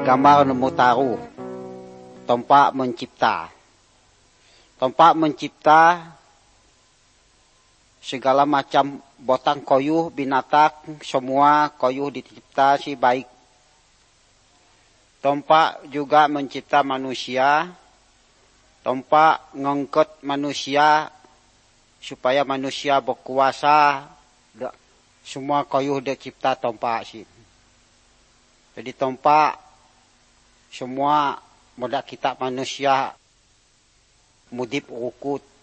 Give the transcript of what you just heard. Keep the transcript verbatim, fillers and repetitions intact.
gambar nemu taruh. Tompak mencipta. Tompak mencipta segala macam botang koyuh, binatang, semua koyuh dicipta si baik. Tompak juga mencipta manusia. Tompak ngangkat manusia supaya manusia berkuasa. Semua koyuh dicipta tompak sih. Jadi tompak semua mudah kita manusia mudip rukut